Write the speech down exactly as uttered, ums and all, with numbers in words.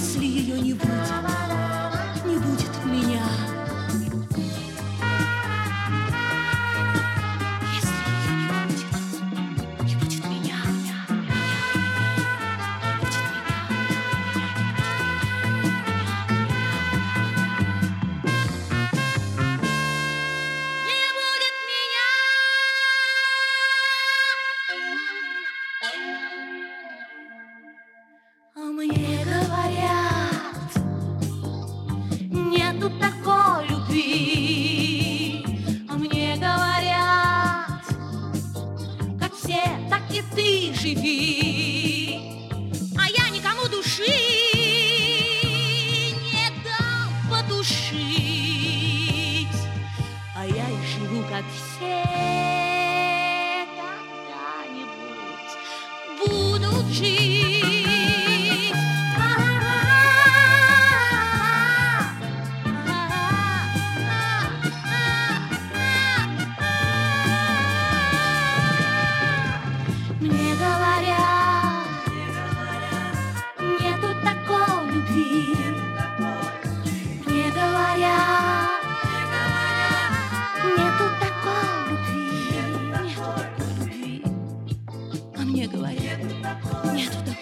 Если ее не будет, не будет меня. Если ее не будет, не будет меня. Не будет меня. А мне говорят, нету такой любви. А мне говорят, как все, так и ты живи. А я никому души не дам потушить. А я и живу, как все, когда-нибудь будут жить. Мне говорят, нету такой любви. Мне говорят, нету такой любви. Нету такой любви. А мне говорят, нету такой.